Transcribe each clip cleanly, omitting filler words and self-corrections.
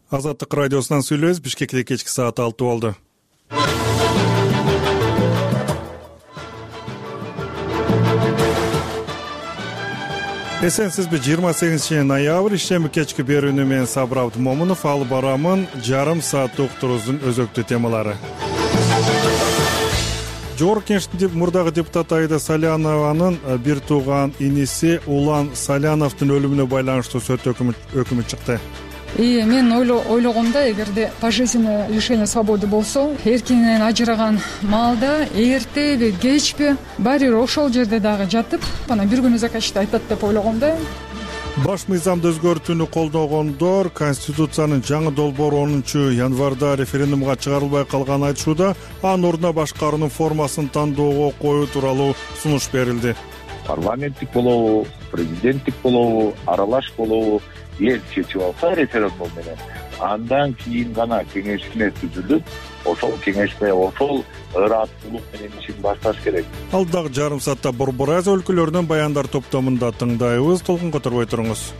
Азаттык радиосунан сүйлөбүз. Бишкекте кечки саат 6 болду. Эсенсизби? 28 ноябрь ишемби кечки берүүнү менен Сабыр Абдымомунов алып барамын. Жарым саат уктуруубуздун өзөктүү темалары. Жогорку Кеңештин мурдагы депутаты Аида Салянованын бир тууган иниси Улан Саляновдун өлүмүнө байланыштуу сот өкүмү чыкты. Мен ойлогомда, эгерде пожизненное лишение свободы болсо, эркинен ажыраган маалда эртеби, кечпи баары бир ошол жерде дагы жатып, анан бир күнү закачты айтат деп ойлогомда. Баш мыйзамды өзгөртүүнү колдогондор Конституциянын жаңы долбоору 10 январда референдумга чыгарылбай калганын айтышууда, анын ордуна башкаруунун формасын тандоого коюу тууралуу сунуш берилди. Парламенттик болобу, президенттик болобу, аралаш болобу эл чечип алса референдум менен, андан кийин гана кеңешме түзүлүп, ошол кеңешме ошол ырааттуулук менен ишин башташ керек. Ал дагы жарым саатта Борбор Азия өлкөлөрүнөн баяндар топтомунда тыңдайбыз. Толкун которбой туруңуз.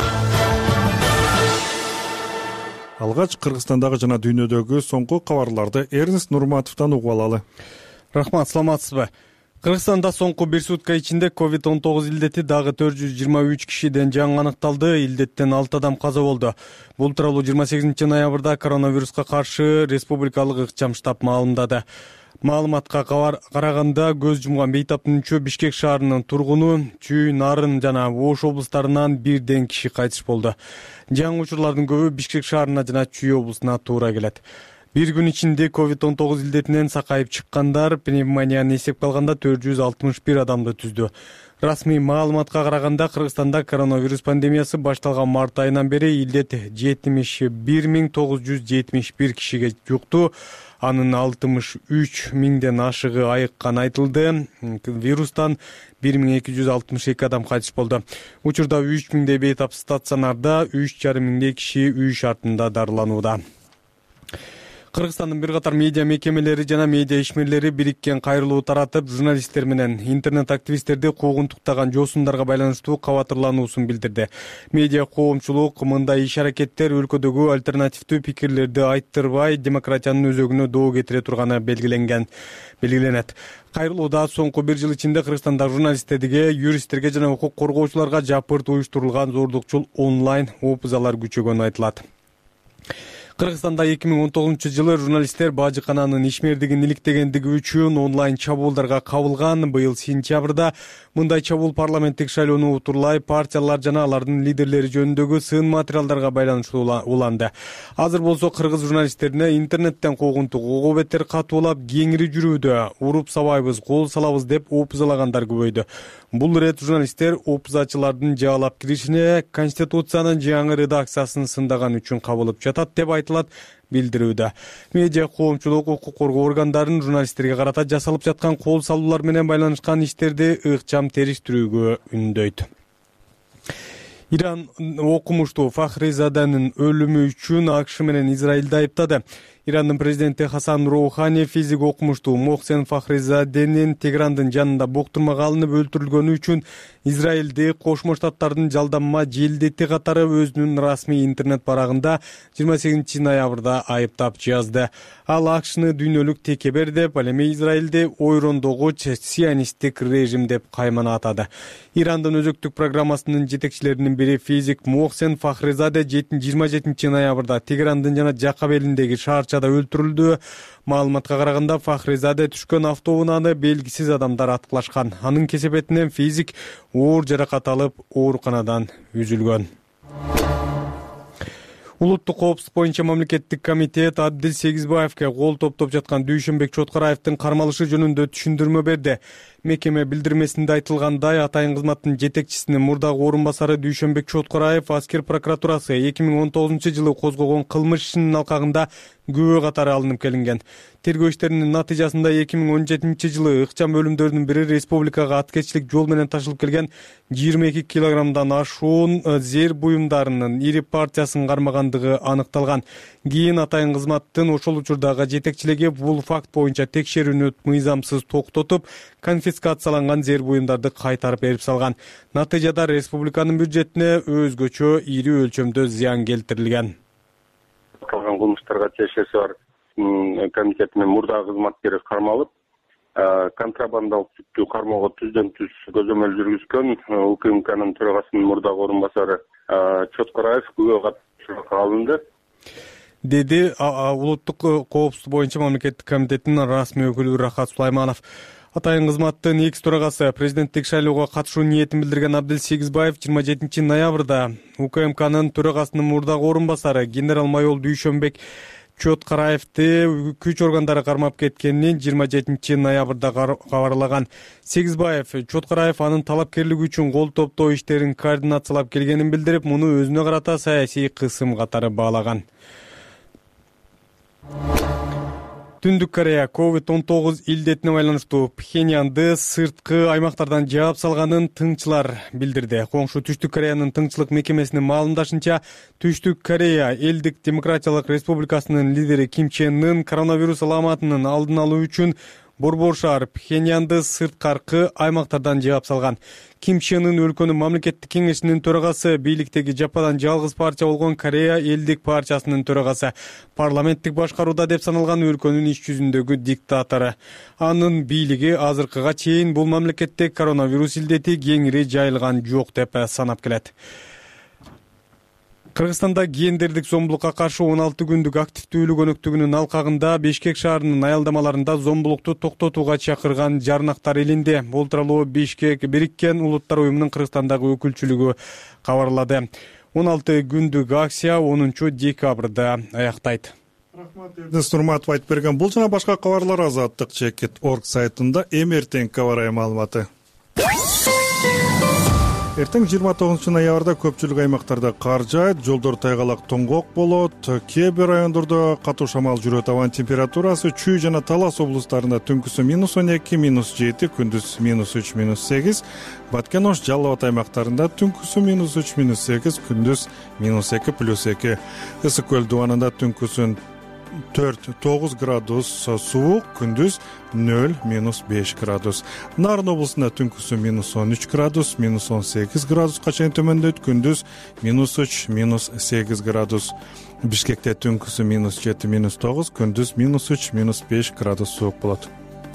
Алгач Кыргызстандагы жана дүйнөдөгү соңку кабарларды Эрнест Нурматовдон угуп алалы. Рахмат, саламатсызбы? Кыргызстанда соңку бир сутка ичинде COVID-19 илдети дагы 423 кишиден жаңы аныкталды. Илдеттен 6 адам каза болду. Бул тууралуу 28 ноябрда коронавируска каршы республикалык ыкчам штаб маалымдады. Маалыматка караганда көз жумган бейтаптын үчөө Бишкек шаарынын тургуну, Чүй, Нарын жана Ош облустарынан бирден киши кайтыш болду. Жаңы учурлардын көбү Бишкек шаарына жана Чүй облусуна туура келет. Бир күн ичинде COVID-19 илдетинен сакайып чыккандар пневмонияны эсепке алганда 461 адамды түздү. Расмий маалыматка караганда Кыргызстанда коронавирус пандемиясы башталган март айынан бери илдет 71.971 кишиге жукту. Анын 63 миңден ашыгы айыкканы айтылды. Вирустан 1262 адам кайтыш болду. Учурда 3 миңдей бейтап стационарда, 3,5 миңдей киши үй шартында дарыланууда. Кыргызстандын бир катар медиа мекемелери жана медиа ишмерлери бириккен кайрылуу таратып, журналисттер менен интернет активисттерди куугунтуктаган жоосундарга байланыштуу кабатырлануусун билдирди. Медиа коомчулук мындай иш-аракеттер өлкөдөгү альтернативдүү пикирлерди айттырбай, демократиянын өзөгүнө доо кетире турганы белгиленет. Кайрылууда соңку бир жыл ичинде Кыргызстанда журналисттерге, юристтерге жана укук коргоочуларга жапырт уюштурулган зордукчул онлайн опузалар күчөгөнү айтылат. Кыргызстанда 2019 жылы журналисттер бажыкананын ишмердигин иликтегендиги үчүн онлайн чабуулдарга кабылган. Быйыл сентябрда мындай чабуул парламенттик шайлоону утурлай партиялар жана алардын лидерлери жөнүндөгү сын материалдарга байланыштуу уланды. Азыр болсо кыргыз журналисттерине интернеттен куугунтук ого бетер катуулап кеңири жүрүүдө, уруп сабайбыз, кол салабыз деп опузалагандар көбөйдү. Бул ирет журналисттер опузачылардын жаалап киришине Конституциянын жаңы редакциясын сындаган үчүн кабылып жатат деп айтылат билдирүүдө. Медиа коомчулук укук коргоо органдарын журналисттерге карата жасалып жаткан кол салуулар менен байланышкан иштерди ыкчам териштирүүгө үндөйт. Иран окумуштуу Фахризаданын өлүмү үчүн АКШ менен Израилди айыптады. Ирандын президенти Хасан Роухани физик окумуштуу Мохсен Фахризаденин Теграндын жанында буктурмага алынып өлтүрүлгөнү үчүн Израилди Кошмо Штаттардын жалданма желдети катары өзүнүн расмий интернет барагында 28 ноябрда айыптап жазды. Ал АКШны дүйнөлүк текебер деп, ал эми Израилди ойрондогуч сионисттик режим деп каймана атады. Ирандын өзөктүк программасынын жетекчилеринин бири физик Мохсен Фахризаде 27 ноябрда Теграндын жана Жакап элиндеги шаарчада өлтүрүлдү. Маалыматка караганда Фахризаде түшкөн автоунааны белгисиз адамдар аткылашкан. Анын кесепетинен физик оор жаракат алып, ооруканадан үзүлгөн. Улуттук коопсуздук боюнча мамлекеттик комитет Абдил Сегизбаевке кол топтоп жаткан Дүйшөнбек Чоткараевдин кармалышы жөнүндө түшүндүрмө берди. Мекеме билдирмесинде айтылгандай, атайын кызматтын жетекчисинин мурдагы орун басары Дүйшөнбек Чоткараев аскер прокуратурасы 2019 жылы козгогон кылмыш ишинин алкагында күбө катары алынып келинген. Тергөө иштеринин натыйжасында 2017 жылы ыкчам өлүмдөрдүн бири республикага аткечилик жол менен ташылып келген 22 килограммдан ашуун зер буюмдарынын ири партиясын кармагандыгы аныкталган. Кийин атайын кызматтын ошол учурдагы жетекчилиги бул факт боюнча текшерүүнү мыйзамсыз токтотуп, конфискацияланган зер буюмдарды кайтарып берип салган. Натыйжада республиканын бюджетине өзгөчө ири өлчөмдө зыян келтирилген. кылган кылмыштарга тиешеси бар комитетинин мурдагы кызматкери кармалып, контрабандалык сүттү кармоого түздөн түз көзөмөл жүргүзгөн УКМКнын төрагасынын мурдагы орун басары Чоткараев күбө катышууга алынды, деди улуттук коопсуздук боюнча мамлекеттик комитеттин расмий өкүлү Рахат Сулайманов. Атайын кызматтын экс төрагасы президенттик шайлоого катышуу ниетин билдирген Абдел Сегизбаев 27 ноябрда УКМКнын төрагасынын мурдагы орун басары генерал-майор Дүйшөнбек Чоткараевди күч органдары кармап кеткенин 27 ноябрда кабарлаган. Сегизбаев Чоткараев анын талапкерлиги үчүн кол топтоо иштерин координациялап келгенин билдирип, муну өзүнө карата саясий кысым катары баалаган. Түндүк Корея COVID-19 илдетине байланыштуу Пхеньянды сырткы аймактардан жаап салганын тыңчылар билдирди. Коңшу Түштүк Кореянын тыңчылык мекемесинин маалымдашынча, Түштүк Корея Элдик Демократиялык Республикасынын лидери Ким Чен Ын коронавирус аламатынын алдын алуу үчүн Борбор шаар Пхеньянды сырткаркы аймактардан жаап салган. Ким Чен Ын өлкөнүн мамлекеттик кеңешинин төрагасы, бийликтеги жападан жалгыз партия болгон Корея Элдик партиясынын төрагасы, парламенттик башкарууда деп саналган өлкөнүн иш жүзүндөгү диктатору. Анын бийлиги азыркыга чейин бул мамлекетте коронавирус илдети кеңири жайылган жок деп санап келет. Кыргызстанда гендердик зомбулукка каршы 16 күндүк активдүүлүк өнөктүгүнүн алкагында Бишкек шаарынын аялдамаларында зомбулукту токтотууга чакырган жарнактар илинди. Бул тууралуу Бишкек Бириккен Улуттар уюмунун Кыргызстандагы өкүлчүлүгү кабарлады. 16 күндүк акция 10 декабрда аяктайт. Рахмат, Эрдес Нурматов айтып берген. Бул жана башка кабарлар Азаттык.org сайтында эмертең кабар маалыматы. Эртең 29 ноябрда көпчүлүк аймактарда кар жаайт, жолдор тайгалак тоңгок болот, кээ бир райондордо катуу шамал жүрөт. Абанын температурасы Чүй жана Талас облустарында түнкүсү -12, -7, күндүз -3, -8, Баткен Ош, Жалал Абад аймактарында түнкүсү -3, -8, күндүз -2, +2. Ысык көл дубанында түнкүсүн 4-9 градус суук, күндүз 0-5 градус. Нарын облусунда түнкүсү -13 градус, -18 градуска чейин төмөндөйт, күндүз -3, -8 градус. Бишкекте түнкүсү -7, -9, күндүз -3, -5 градус суук болот.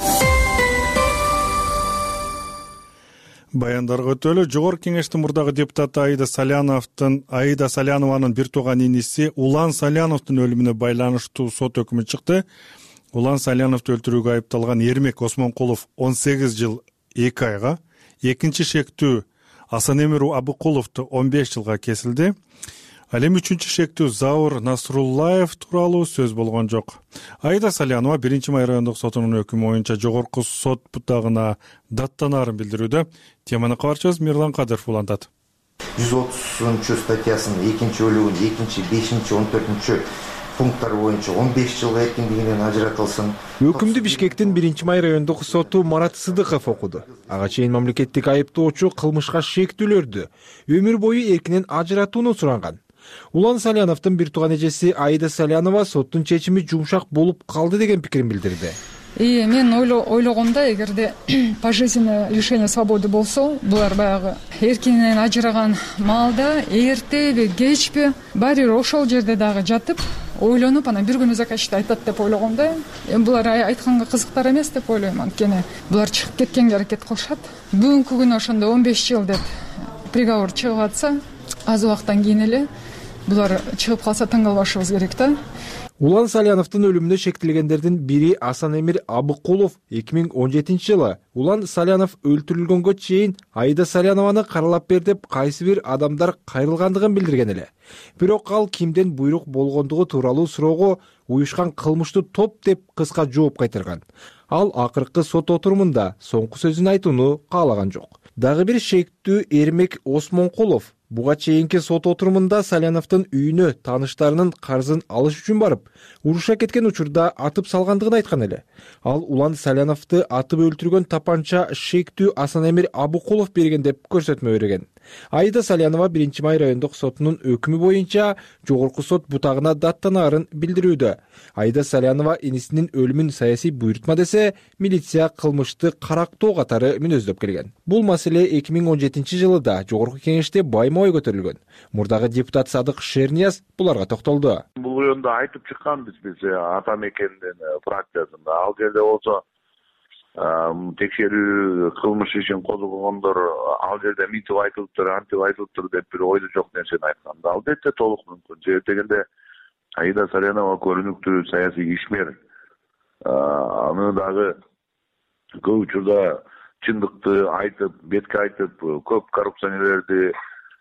Баяндарга өтөлү. Жогорку кеңештин мурдагы депутаты Аида Салянованын бир тууган иниси Улан Саляновдун өлүмүнө байланыштуу сот өкүмү чыкты. Улан Саляновду өлтүрүүгө айыпталган Эрмек Осмонкулов 18 жыл 2 айга, экинчи шектүү Асанемир Абыкуловду 15 жылга кесилди. Ал эми үчүнчү шектүү Заур Насруллаев тууралуу сөз болгон жок. Аида Салянова 1-май райондук сотунун өкүмү боюнча жогорку сот бутагына даттанаарын билдирүүдө. Теманы кабарчыбыз Мирлан Кадыров улантат. 130 статьясынын 2-бөлүгүнүн 2, 5, 14 пункттары боюнча 15 жылга эркиндигинен ажыратылсын. Өкүмдү Бишкектин 1-май райондук соту Марат Сыдыков окуду. Ага чейин мамлекеттик айыптоочу кылмышка шектүүлөрдү өмүр бою эркинен ажыратууну суранган. Улан Саляновдун бир тууган эжеси Аида Салянова соттун чечими жумшак болуп калды деген пикирин билдирди. Мен ойлогомда, эгерде пожизненное лишение свободы болсо, булар баягы эркинен ажыраган маалда эртеби, кечпи баары бир ошол жерде дагы жатып, ойлонуп, анан бир күнү заказчиде айтат деп ойлогом да. Булар айтканга кызыктар эмес деп ойлойм. Анткени булар чыгып кеткенге аракет кылышат. Бүгүнкү күнү ошондо 15 жыл деп приговор чыгып атса, аз убакыттан кийин эле булар чыгып калса таң калбашыбыз керек да. Улан Саляновдун өлүмүнө шектелгендердин бири Асанемир Абыкулов 2017 жылы Улан Салянов өлтүрүлгөнгө чейин Аида Салянованы каралап бер деп кайсы бир адамдар кайрылгандыгын билдирген эле. Бирок ал кимден буйрук болгондугу тууралуу суроого уюшкан кылмыштуу топ деп кыска жооп кайтарган. Ал акыркы сот отурумунда соңку сөзүн айтууну каалаган жок. Дагы бир шектүү Эрмек Осмонкулов буга чейинки сот отурумунда Саляновдун үйүнө тааныштарынын карызын алыш үчүн барып, уруша кеткен учурда атып салгандыгын айткан эле. Ал Улан Саляновду атып өлтүргөн тапанча шектүү Асанемир Абыкулов берген деп көрсөтмө берген. Аида Салянова 1-май райондук сотунун өкүмү боюнча жогорку сот бутагына даттанаарын билдирүүдө. Аида Салянова инисинин өлүмүн саясий буйрутма десе, милиция кылмышты карактоо катары мүнөздөп келген. Бул маселе 2017 жылы да жогорку кеңеште байма ой көтөрүлгөн. Мурдагы депутат Садык Шернияз буларга токтолду. Бул жөнүндө айтып чыкканбыз биз ата мекендин фракциясында. Ал жерде болсо текшерүү кылмыш ишин козгогондор ал жерде митип айтылыптыр, антип айтылыптыр деп бир ойду жок нерсени айтканда албетте толук мүмкүн. Себеп дегенде Аида Салянова көрүнүктүү саясий ишмер. Аны дагы көп учурда чындыкты айтып, бетке айтып, көп коррупционерлерди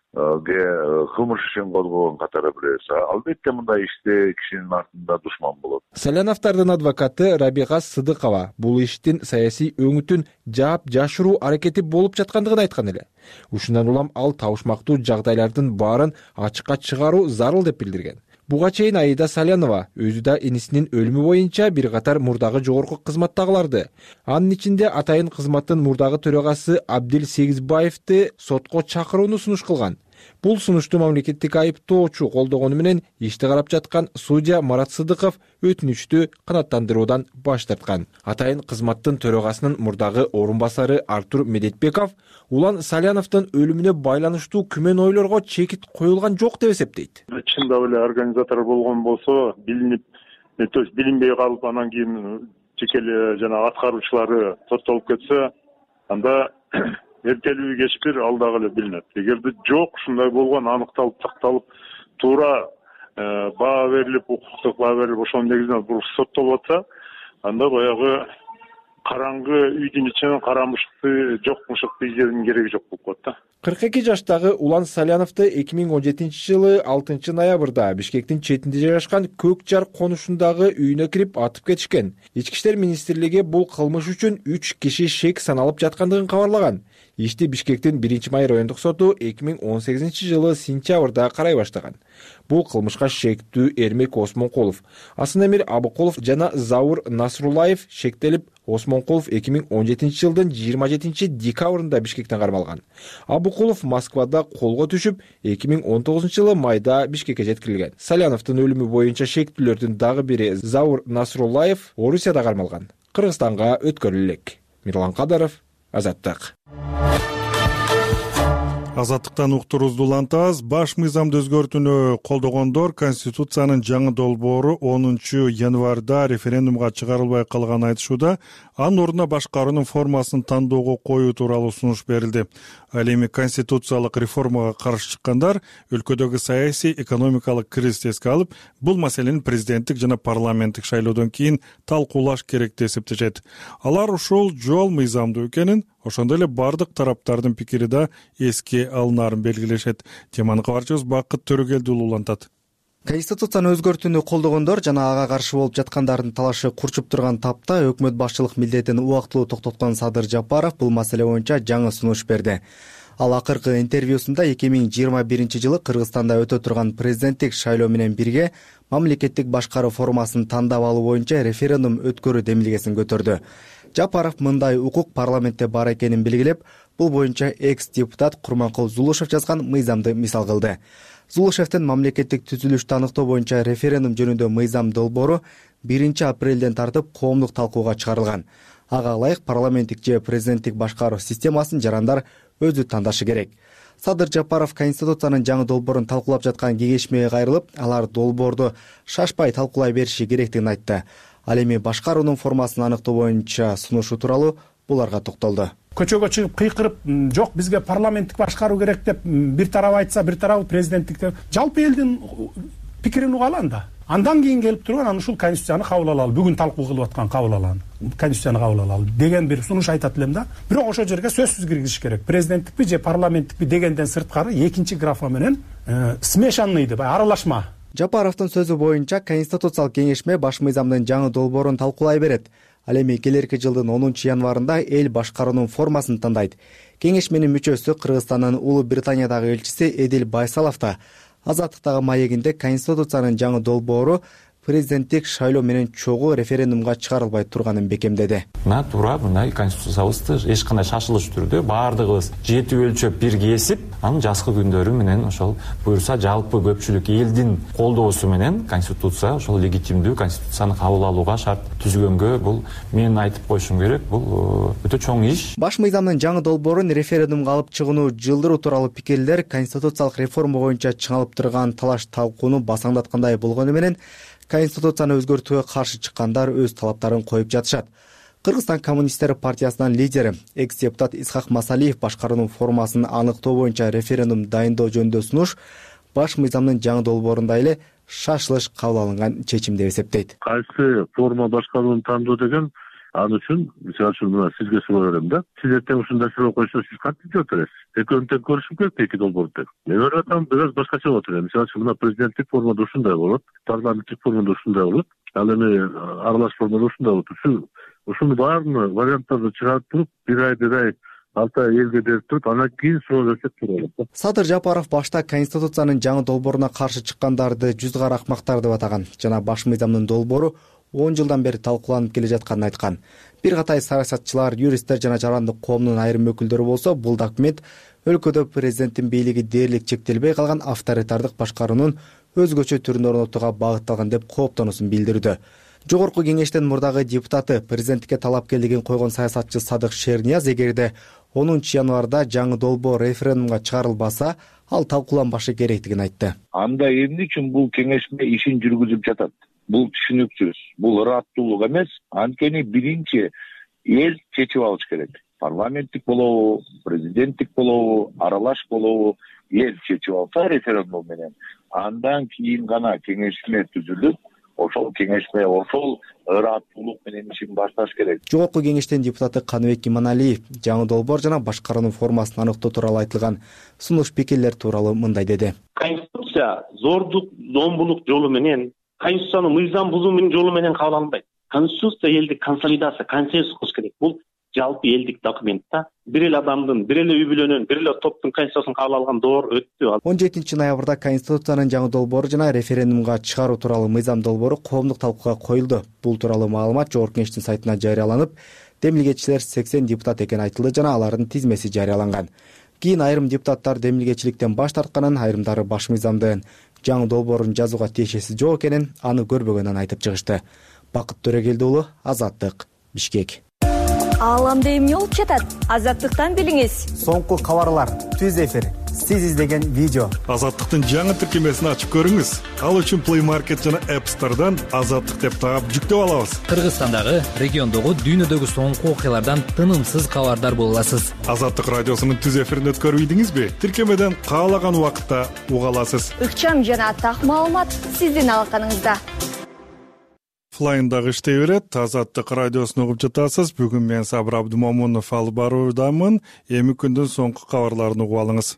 кылмыш ишин козгогон катары билебиз. Албетте мындай иште кишинин артында душман болот. Саляновдордун адвокаты Рабига Сыдыкова бул иштин саясий өңүтүн жаап жашыруу аракети болуп жаткандыгын айткан эле. Ушундан улам ал табышмактуу жагдайлардын баарын ачыкка чыгаруу зарыл деп билдирген. Буга чейин Аида Салянова өзү да инисинин өлүмү боюнча бир катар мурдагы жогорку кызматтагыларды, анын ичинде атайын кызматтын мурдагы төрагасы Абдил Сегизбаевди сотко чакырууну сунуш кылган. Бул сунушту мамлекеттик айыптоочу колдогону менен ишти карап жаткан судья Марат Сыдыков өтүнүчтү канааттандыруудан баш тарткан. Атайын кызматтын төрагасынын мурдагы орун басары Артур Медетбеков Улан Саляновдун өлүмүнө байланыштуу күмөн ойлорго чекит коюлган жок деп эсептейт. Чындап эле организатор болгон болсо, билинбей калып, анан кийин жеке жана аткаруучулары соттолуп кетсе, анда эртелүү кеч бир ал дагы эле билинет. Эгерде жок, ушундай болгон аныкталып, такталып, туура баа берилип, укуктук баа берилип, ошонун негизинен бул соттолуп атса, анда баягы караңгы үйдүн ичинен карамышыкты, жок мышыкты издеүүнүн кереги жок болуп калат да. 42 жаштагы Улан Саляновду 2017 жылы 6 ноябрда Бишкектин четинде жайгашкан Көк Жар конушундагы үйүнө кирип атып кетишкен. Ички иштер министрлиги бул кылмыш үчүн 3 киши шек саналып жаткандыгын кабарлаган. Ишти Бишкектин 1-май райондук соту 2018 жылы сентябрда карай баштаган. Бул кылмышка шектүү Эрмек Осмонкулов, Асанэмир Абыкулов жана Заур Насруллаев шектелип, Осмонкулов 2017 жылдын 27 декабрында Бишкектен кармалган. Абыкулов Москвада колго түшүп, 2019 жылы майда Бишкекке жеткирилген. Саляновдун өлүмү боюнча шектүүлөрдүн дагы бири Заур Насруллаев Орусияда кармалган. Кыргызстанга өткөрүлөт. Мирлан Кадаров, Азаттык. Азаттыктан уктурубузду улантабыз. Баш мыйзамды өзгөртүүнү колдогондор Конституциянын жаңы долбоору 10 январда референдумга чыгарылбай калганын айтышууда, анын ордуна башкаруунун формасын тандоого коюу тууралуу сунуш берилди. Ал эми конституциялык реформага каршы чыккандар өлкөдөгү саясий экономикалык кризисти эске алып, бул маселени президенттик жана парламенттик шайлоодон кийин талкуулаш керек деп эсептешет. Алар ушул жол мыйзамдуу экенин, ошондой эле бардык тараптардын пикири да эске алынаарын белгилешет. Теманы кабарчыбыз Бакыт Төрөгелди улантат. Конституцияны өзгөртүүнү колдогондор жана ага каршы болуп жаткандардын талашы курчуп турган тапта өкмөт башчылык милдетин убактылуу токтоткон Садыр Жапаров бул маселе боюнча жаңы сунуш берди. Ал акыркы интервьюсунда 2021 жылы Кыргызстанда өтө турган президенттик шайлоо менен бирге мамлекеттик башкаруу формасын тандап алуу боюнча референдум өткөрүү демилгесин көтөрдү. Жапаров мындай укук парламентте бар экенин белгилеп, бул боюнча экс-депутат Курманкул Зулушев жазган мыйзамды мисал кылды. Зулушевдин мамлекеттик түзүлүштү аныктоо боюнча референдум жөнүндө мыйзам долбоору 1 апрелден тартып коомдук талкууга чыгарылган. Ага ылайык парламенттик же президенттик башкаруу системасын жарандар өзү тандашы керек. Садыр Жапаров Конституциянын жаңы долбоорун талкуулап жаткан кеңешмеге кайрылып, алар долбоорду шашпай талкуулай бериши керектигин айтты. Ал эми башкаруунун формасын аныктоо боюнча сунушу тууралуу буларга токтолду. Көчөгө чыгып кыйкырып, жок бизге парламенттик башкаруу керек деп бир тарап айтса, бир тарабы президенттик деп, жалпы элдин пикирин уга алам да. Андан кийин келип турган аны ушул конституцияны кабыл алалы, бүгүн талкуу кылып аткан кабыл алалы, конституцияны кабыл алалы деген бир сунуш айтат элем да. Бирок ошол жерге сөзсүз киргизиш керек. Президенттикпи же парламенттикпи дегенден сырткары экинчи графа менен смешанный деп аралашма. Жапаровдун сөзү боюнча Конституциялык кеңешме баш мыйзамдын жаңы долбоорун талкуулай берет. Ал эми келерки жылдын 10 январында эл башкаруунун формасын тандайт. Кеңешменин мүчөсү Кыргызстандын Улуу Британиядагы элчиси Эдил Байсалов да Азаттыктагы маегинде Конституциянын жаңы долбоору президенттик шайлоо менен чогуу референдумга чыгарылбай турганын бекемдеди. Мына туура мындай конституциябызды эч кандай шашылыш түрдө баардыгыбыз жетип өлчөп бир кесип, анын жазкы күндөрү менен ошол буюрса жалпы көпчүлүк элдин колдоосу менен конституция ошол легитимдүү конституцияны кабыл алууга шарт түзгөнгө бул мен айтып коюшум керек, бул өтө чоң иш. Баш мыйзамдын жаңы долбоорун референдумга алып чыгууну жылдыруу тууралуу пикирлер конституциялык реформа боюнча чыңалып турган талаш талкууну басаңдаткандай болгону менен конституцияны өзгөртүүгө каршы чыккандар өз талаптарын коюп жатышат. Кыргызстан коммунисттер партиясынын лидери, экс-депутат Исхак Масалиев башкаруунун формасын аныктоо боюнча референдум дайындоо жөнүндө сунуш баш мыйзамдын жаңы долбоорунда эле шашылыш кабыл алынган чечим деп эсептейт. Кайсы форма башкарууну тандоо деген ал үчүн мисалы үчүн мына сизге суроо берем да. Сиз эртең ушундай суроо койсоңуз сиз кантип жооп бересиз? Экөөнү тең көрүшүм керек эки долбоорду. Мен ойлоп атам бир аз башкача болот эле. Мисалы үчүн мына президенттик формада ушундай болот, парламенттик формада ушундай болот, ал эми аралаш формада ушундай болот. Ушуну баарын варианттарды чыгарып туруп, бир ай 6 ай элге берип туруп, андан кийин суроо берсек туура болот. Садыр Жапаров башта конституциянын жаңы долбооруна каршы чыккандарды жүз кара акмактар деп атаган жана баш мыйзамдын долбоору 10 жылдан бери талкууланып келе жатканын айткан. Бир катай саясатчылар, юристтер жана жарандык коомдун айрым өкүлдөрү болсо, бул документ өлкөдө президенттин бийлиги дээрлик чектелбей калган авторитардык башкаруунун өзгөчө түрүн орнотууга багытталган деп кооптонуусун билдирүүдө. Жогорку кеңештин мурдагы депутаты, президенттикке талапкерлигин койгон саясатчы Садык Шернияз эгерде 10 январда жаңы долбоор референдумга чыгарылбаса, ал талкууланбашы керектигин айтты. Анда эмне үчүн бул кеңешме ишин жүргүзүп жатат? Бул түшүнүксүз, бул ыраттуулук эмес, анткени биринчи эл чечип алыш керек. Парламенттик болобу, президенттик болобу, аралаш болобу, эл чечип алса референдум менен, андан кийин гана кеңешме түзүлүп, ошол кеңешме ошол ыраттуулук менен ишин башташ керек. Жогорку кеңештин депутаты Каныбек Иманалиев жаңы долбоор жана башкаруунун формасын аныктоо тууралуу айтылган сунуш пикирлер тууралуу мындай деди. Конституция зордук, зомбулук жолу менен, конституцияны мыйзам бузуу менен жолу менен кабыл алынбайт. Конституция элдик консолидация, консенсус кылыш керек. Бул жалпы элдик документ да. Бир эле адамдын, бир эле үй бүлөнүн, бир эле топтун конституциясын кабыл алган доор өттү. 17 ноябрда конституциянын жаңы долбоору жана референдумга чыгаруу тууралуу мыйзам долбоору коомдук талкууга коюлду. Бул тууралуу маалымат Жогорку кеңештин сайтына жарыяланып, демилгечилер 80 депутат экени айтылды жана алардын тизмеси жарыяланган. Кийин айрым депутаттар демилгечиликтен баш тартканын, айрымдары баш мыйзамдын жаңы долбоорун жазууга тиешеси жок экенин, аны көрбөгөнүн айтып чыгышты. Бакыт Төрөгелди уулу, Азаттык, Бишкек. Ааламда эмне болуп жатат? Азаттыктан билиңиз. Соңку кабарлар, түз эфир, сиз издеген видео. Азаттыктын жаңы тиркемесин ачып көрүңүз. Ал үчүн Play Market жана App Store'дан Азаттык деп таап жүктөп алабыз. Кыргызстандагы, региондогу, дүйнөдөгү соңку окуялардан тынымсыз кабардар боло аласыз. Азаттык радиосунун түз эфирин өткөрүп ийдиңизби? Тиркемеден каалаган убакытта уга аласыз. Ыкчам жана так маалымат сиздин алаканыңызда. Флайндагы иштей берет. Азаттык радиосун угуп жатасыз. Бүгүн мен Сабыр Абдумомунов алып баруудамын. Эми күндүн соңку кабарларын угуп алыңыз.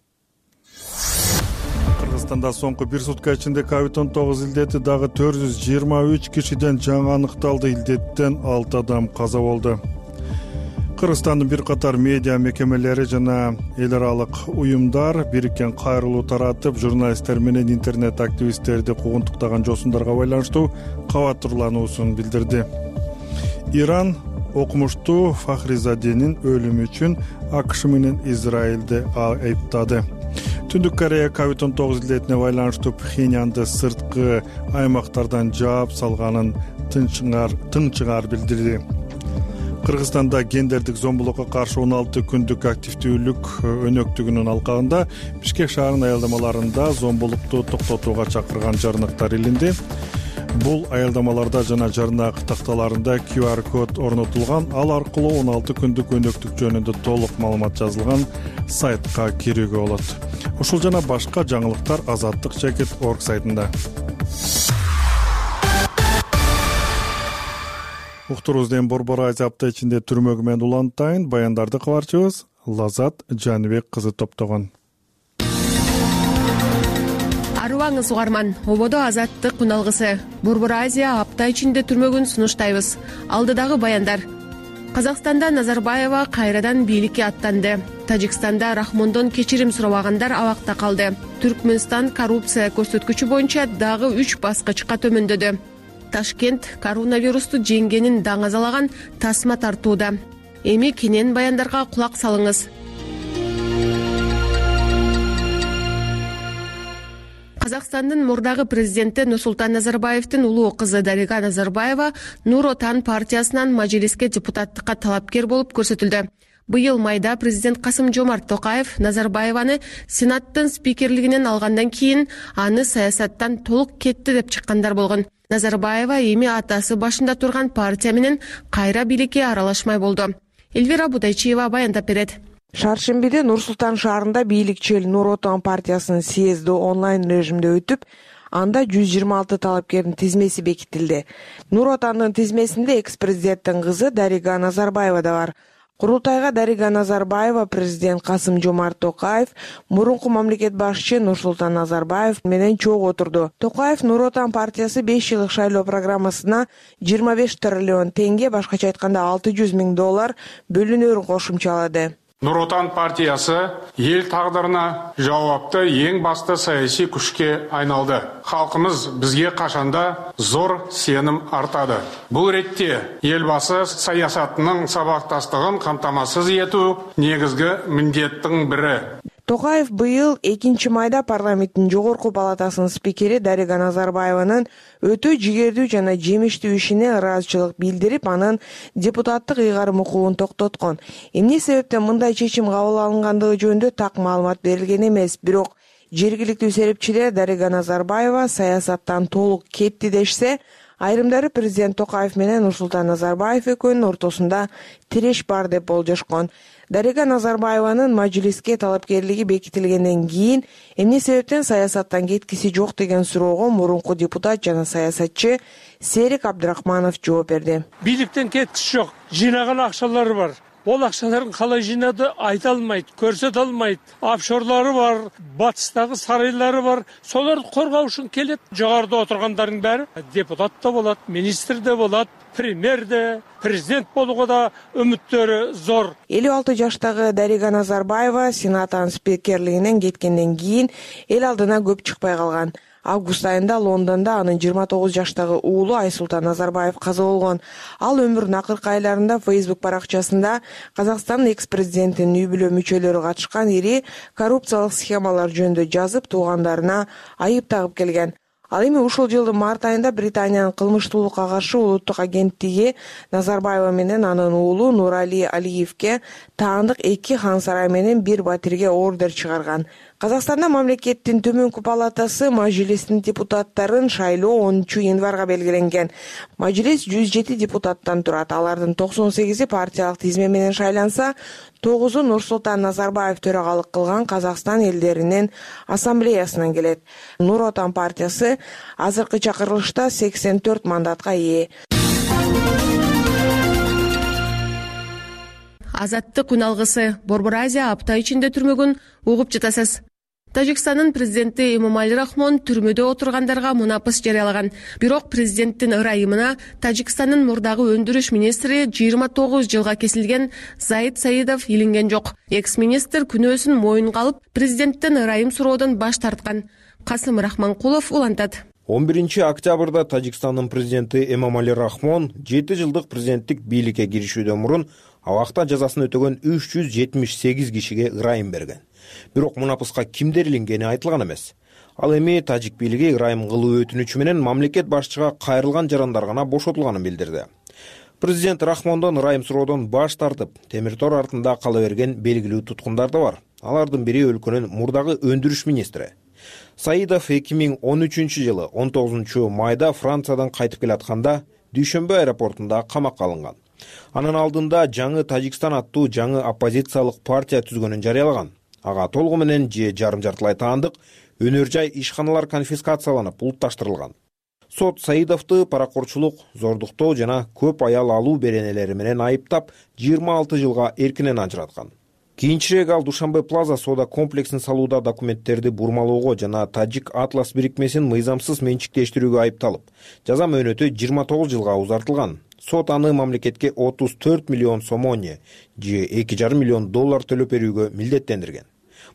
Кыргызстанда соңку бир сутка ичинде COVID-19 илдети дагы 423 кишиден жаңы аныкталды. Илдеттен 6 адам каза болду. Кыргызстандын бир катар медиа мекемелери жана эл аралык уюмдар бириккен кайрылуу таратып, журналисттер менен интернет активисттерди куугунтуктаган жосундарга байланыштуу кабаттырлануусун билдирди. Иран окумуштуу Фахризаденин өлүмү үчүн АКШ менен Израилди айыптады. Түндүк Корея COVID-19 илдетине байланыштуу Пхеньянды сырткы аймактардан жаап салганын тынчыңар билдирди. Кыргызстанда гендердик зомбулукка каршы 16 күндүк активдүүлүк өнөктүгүнүн алкагында Бишкек шаарынын аялдамаларында зомбулукту токтотууга чакырган жарныктар илинди. Бул аялдамаларда жана жарнак такталарында QR код орнотулган, ал аркылуу 16 күндүк өнөктүк жөнүндө толук маалымат жазылган сайтка кирүүгө болот. Ушул жана башка жаңылыктар Azattik.org сайтында. Уктурузден Борбор Азия апта ичинде түрмөгү менен улантайын баяндарды кабарчыбыз Лазат Жаныбек кызы топтогон. Арыбаңыз угарман, ободо Азаттык күналгысы. Борбор Азия апта ичинде түрмөгүн сунуштайбыз. Алдыдагы баяндар. Казакстанда Назарбаева кайрадан бийликке аттанды. Тажикстанда Рахмондон кечирим сурабагандар абакта калды. Түркмөнстан коррупция көрсөткүчү боюнча дагы 3 баскычка төмөндөдү. Ташкент коронавирусту жеңгенин даңазалаган тасма тартууда. Эми кенен баяндарга кулак салыңыз. Казакстандын мурдагы президенти Нурсултан Назарбаевдин улуу кызы Дарига Назарбаева Нур Отан партиясынан мажлиске депутаттыкка талапкер болуп көрсөтүлдү. Быйыл майда президент Касым-Жомарт Токаев Назарбаеваны Сенаттын спикерлигинен алгандан кийин аны саясаттан толук кетти деп чыккандар болгон. Назарбаева эми атасы башында турган партия менен кайра бийликке аралашмай болду. Эльвира Будайчиева баяндап берет. Шаршембиде Нур-Султан шаарында бийликчил Нур Отан партиясынын съезди онлайн режимде өтүп, анда 126 талапкердин тизмеси бекитилди. Нур Отандын тизмесинде экс-президенттин кызы Дарига Назарбаева да бар. Курултайга Дарига Назарбаева, президент Касым-Жомарт Токаев, мурунку мамлекет башчы Нурсултан Назарбаев менен чогуу отурду. Токаев Нур Отан партиясы 5 жылдык шайлоо программасына 25 триллион теңге, башкача айтканда $600 000 бөлүнөрүн кошумчалады. Нур Отан партиясы ел тағдырына жауапты ең басты саяси күшке айналды. Халқымыз бізге қашанда зор сенім артады. Бұл ретте елбасы саясатының сабақтастығын қамтамасыз ету негізгі міндеттің бірі. Токаев быйыл 2 майда парламенттин жогорку палатасынын спикери Дарига Назарбаеванын өтө жигердүү жана жемиштүү ишине ыраазычылык билдирип, анын депутаттык ыйгарым укугун токтоткон. Эмне себептен мындай чечим кабыл алынгандыгы жөнүндө так маалымат берилген эмес, бирок жергиликтүү серепчилер Дарига Назарбаева саясаттан толук кетти дешсе, айрымдары президент Токаев менен Нурсултан Назарбаев экөөнүн ортосунда тиреш бар деп болжошкон. Дарига Назарбаеванын мажлиске талапкерлиги бекитилгенден кийин эмне себептен саясаттан кеткиси жок деген суроого мурунку депутат жана саясатчы Серик Абдрахманов жооп берди. Бийликтен кеткиси жок, жыйнаган акчалары бар. Ол акчаларын калай жыйнады айта алмайт, көрсөтө алмайт. Офшорлары бар, батыстагы сарайлары бар. Соларды коргоо үчүн келет. Жогоруда отургандардын баары депутат да болот, министр да болот, премьер да, президент болууга да үмүттөрү зор. 56 жаштагы Дарига Назарбаева Сенаттын спикерлигинен кеткенден кийин эл алдына көп чыкпай калган. Август айында Лондондо анын 29 жаштагы уулу Айсултан Назарбаев каза болгон. Ал өмүрүнүн акыркы айларында Facebook баракчасында Казакстандын экс-президентинин үй бүлө мүчөлөрү катышкан ири коррупциялык схемалар жөнүндө жазып, туугандарына айып тагып келген. Ал эми ушул жылдын март айында Британиянын кылмыштуулукка каршы улуттук агенттиги Назарбаева менен анын уулу Нурали Алиевке таандык 2 хан сарай менен 1 батирге ордер чыгарган. Казакстанда мамлекеттин төмөнкү палатасы мажлистин депутаттарын шайлоо 10 январга белгиленген. Мажлис 107 депутаттан турат. Алардын 98-и партиялык тизме менен шайланса, 9-у Нурсултан Назарбаев төрагалык кылган Казакстан элдеринин ассамблеясынан келет. Нур Отан партиясы азыркы чакырылышта 84 мандатка ээ. Азаттык күн алгысы. Борбор Азия апта ичинде түрмөгүн угуп жатасыз. Тажикстандын президенти Эмомали Рахмон түрмөдө отургандарга мунапыс жарыялаган. Бирок президенттин ырайымына Тажикстандын мурдагы өндүрүш министри 29 жылга кесилген Заид Саидов илинген жок. Экс-министр күнөөсүн моюнга алып, президенттин ырайым суроодон баш тарткан. Касым Рахманкулов улантат. 11 октябрда Тажикстандын президенти Эмомали Рахмон 7 жылдык президенттик бийликке киришүүдөн мурун абакта жазасын өтөгөн 378 кишиге ырайым берген. Бирок мунапыска кимдер илингени айтылган эмес. Ал эми тажик бийлиги ырайым кылуу өтүнүчү менен мамлекет башчыга кайрылган жарандар гана бошотулганын билдирди. Президент Рахмондон ырайым суроодон баш тартып, темир тор артында кала берген белгилүү туткундар да бар. Алардын бири өлкөнүн мурдагы өндүрүш министри. Саидов 2013 жылы 19 майда Франциядан кайтып келатканда Дүйшөмбө аэропортунда камакка алынган. Анын алдында жаңы Тажикстан аттуу жаңы оппозициялык партия түзгөнүн жарыялаган. Ага толугу менен же жарым жартылай таандык өнөр жай ишканалар конфискацияланып, улутташтырылган. Сот Саидовду паракорчулук, зордуктоо жана көп аял алуу беренелери менен айыптап 26 жылга эркинен ажыраткан. Кийинчерээк ал Душанбе Плаза соода комплексин салууда документтерди бурмалоого жана Тажик Атлас бирикмесин мыйзамсыз менчиктештирүүгө айыпталып, жаза мөөнөтү 29 жылга узартылган. Сот аны мамлекетке 34 миллион сомоне же $2,5 миллион төлөп берүүгө милдеттендирген.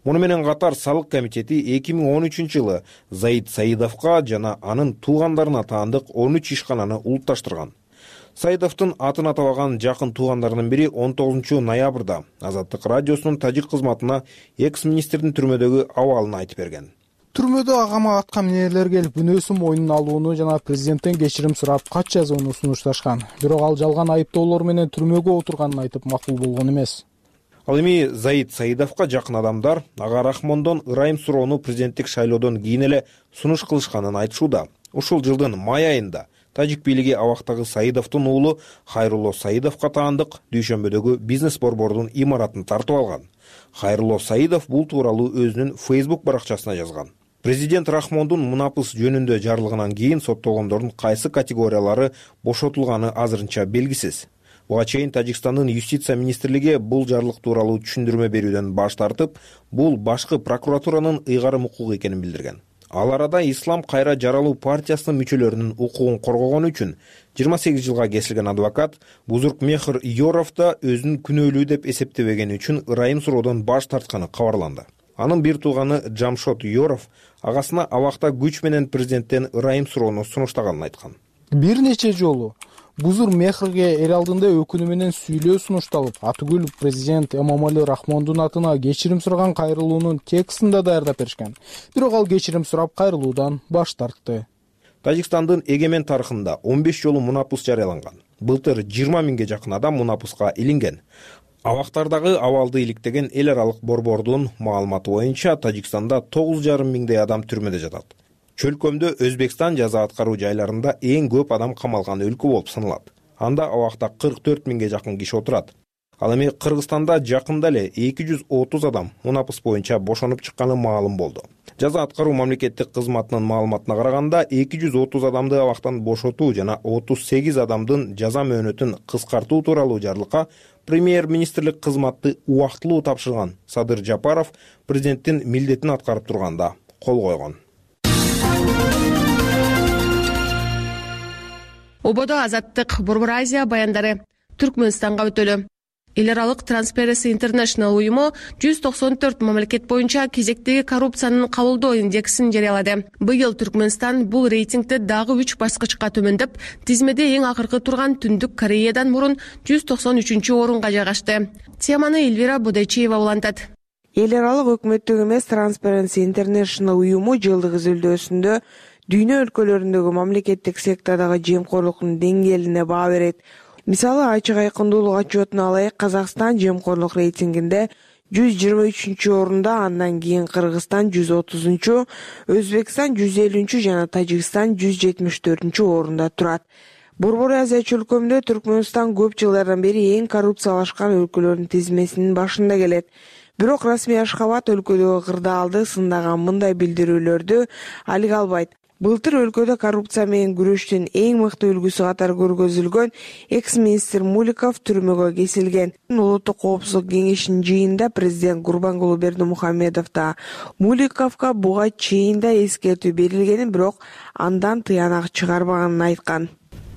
Муну менен катар салык комитети 2013 жылы Заид Саидовго жана анын туугандарына таандык 13 ишкананы улутташтырган. Саидовдун атын атабаган жакын туугандарынын бири 19 ноябрда Азаттык радиосунун тажик кызматына экс-министрдин түрмөдөгү абалын айтып берген. Түрмөдө агама атка минерлер келип күнөөсүн мойнуна алууну жана президенттен кечирим сурап кат жазууну сунушташкан. Бирок ал жалган айыптоолор менен түрмөгө отурганын айтып макул болгон эмес. Ал эми Заид Саидовго жакын адамдар Ага Рахмондон ырайым суроону президенттик шайлоодон кийин эле сунуш кылышканын айтышууда. Ушул жылдын май айында тажик бийлиги абактагы Саидовдун уулу Хайрулло Саидовго таандык Дүйшөмбөдөгү бизнес борбордун имаратын тартып алган. Хайрулло Саидов бул тууралуу өзүнүн Facebook баракчасына жазган. Президент Рахмондун мунапыс жөнүндө жарлыгынан кийин соттолгондордун кайсы категориялары бошотулганы азырынча белгисиз. Буга чейин Тажикстандын юстиция министрлиги бул жарлык тууралуу түшүндүрмө берүүдөн баш тартып, бул башкы прокуратуранын ыйгарым укугу экенин билдирген. Ал арада Ислам кайра жаралуу партиясынын мүчөлөрүнүн укугун коргогон үчүн 28 жылга кесилген адвокат Бузург Мехр Йоров да өзүн күнөөлүү деп эсептебегени үчүн ырайым суроодон баш тартканы кабарланды. Анын бир тууганы Жамшот Йоров агасына абакта күч менен президенттен ырайым суроону сунуштаганын айткан. Бир нече жолу Бузур Мехрге эл алдында өкүнүү менен сүйлөө сунушталып, атүгүл президент Эмомали Рахмондун атына кечирим сураган кайрылуунун текстин да даярдап беришкен. Бирок ал кечирим сурап кайрылуудан баш тартты. Тажикстандын эгемен тарыхында 15 жолу мунапыс жарыяланган. Былтыр 20 миңге жакын адам мунапыска илинген. Абактардагы абалды иликтеген эл аралык борбордун маалыматы боюнча Тажикстанда 9,5 миңдей адам түрмөдө жатат. Чөлкөмдө Өзбекстан жаза аткаруу жайларында эң көп адам камалган өлкө болуп саналат. Анда абакта 44 миңге жакын киши отурат. Ал эми Кыргызстанда жакында эле 230 адам мунапыс боюнча бошонуп чыкканы маалым болду. Жаза аткаруу мамлекеттик кызматынын маалыматына караганда 230 адамды абактан бошотуу жана 38 адамдын жаза мөөнөтүн кыскартуу тууралуу жарлыкка премьер-министрлик кызматты убактылуу тапшырган Садыр Жапаров президенттин милдетин аткарып турганда кол койгон. Ободо Азаттык Борбор Азия баяндары Түркмөнстанга өтөлү. Эл аралык Transparency International уюму 194 мамлекет боюнча кезектеги коррупциянын кабылдоо индексин жарыялады. Быйыл Түркмөнстан бул рейтингде дагы 3 баскычка төмөндөп, тизмеде эң акыркы турган Түндүк Кореядан мурун 193-орунга жайгашты. Теманы Эльвира Бодайчиева улантат. Эл аралык өкмөттүк эмес Transparency International уюму жылдык изилдөөсүндө дүйнө өлкөлөрүндөгү мамлекеттик сектордогу жемкорлуктун деңгээлине баа берет. Мисалы, ачык айкындуулук отчетуна алайык, Казакстан жемкорлук рейтингинде 123-орунда, андан кийин Кыргызстан 130-чу, Өзбекстан 150-чү жана Тажикстан 174-орунда турат. Борбор Азия чөлкөмүндө Түркмөнстан көп жылдардан бери эң коррупциялашкан өлкөлөрдүн тизмесинин башында келет. Бирок расмий Ашхабад өлкөдөгү кырдаалды сындаган мындай билдирүүлөрдү алга албайт. Былтыр өлкөдө коррупция менен күрөштүн эң мыкты үлгүсү катары көргөзүлгөн экс-министр Муликов түрмөгө кесилген. Улуттук коопсуздук кеңешинин жыйынында президент Гурбангулы Бердимухамедов да Муликовго буга чейин да эскертүү берилгенин, бирок андан тыянак чыгарбаганын айткан.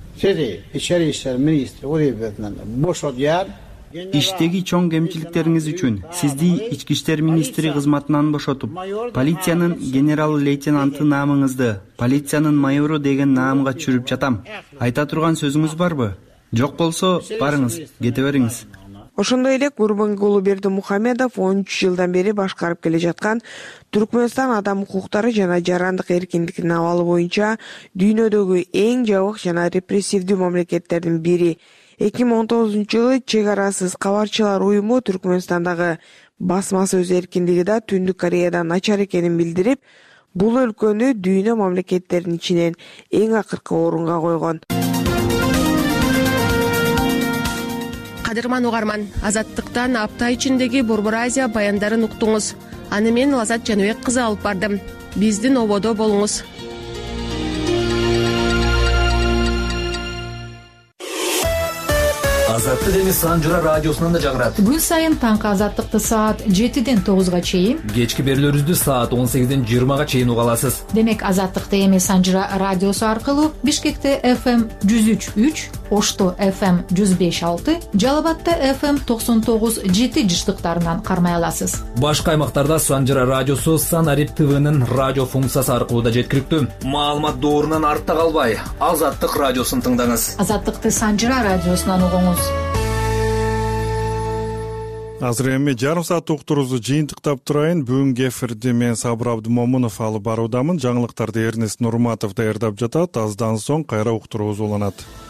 Иштеги чоң кемчиликтериңиз үчүн сизди Ички иштер министри кызматынан бошотуп, полициянын генерал-лейтенанты наамыңызды полициянын майору деген наамга чүрүп жатам. Айта турган сөзүңүз барбы? Жок болсо, барыңыз, кете бериңиз. Ошондой эле Гурбангулы Бердимухамедов 13 жылдан бери башкарып келе жаткан Түркмөнстан адам укуктары жана жарандык эркиндигинин абалы боюнча дүйнөдөгү эң жабык жана репрессивдүү мамлекеттердин бири. 2019-жылы чек арасыз кабарчылар уюму Түркмөнстандагы басма сөз эркиндиги да Түндүк Кореядан начар экенин билдирип, бул өлкөнү дүйнө мамлекеттеринин ичинен эң акыркы орунга койгон. Кадырман угарман, Азаттыктан апта ичиндеги Борбор Азия баяндарын уктуңуз. Аны мен Лазат Жаныбек кызы алып бардым. Биздин ободо болуңуз. Азаттык эми Санжура радиосунан да жагырат. Күн сайын таңкы Азаттыкты саат 7-ден 9-га чейин, кечки берүүлөрүбүздү саат 18-ден 20-га чейин уга аласыз. Демек Азаттыкты эми Санжура радиосу аркылуу Бишкекте FM 103.3, Ошто FM 105.6, Жалал Абадта FM 99.7 жыштыктарынан кармай аласыз. Башка аймактарда Санжыра радиосу Санарип ТВнын радио функциясы аркылуу да жеткиликтүү. Маалымат доорунан артта калбай, Азаттык радиосун тыңдаңыз. Азаттыкты Санжыра радиосунан угуңуз. Азыр эми жарым саат уктурубузду жыйынтыктап турайын. Бүгүнкү эфирди мен Сабыр Абдымомунов алып баруудамын. Жаңылыктарды Эрнест Нурматов даярдап жатат. Аздан соң кайра уктурубуз уланат.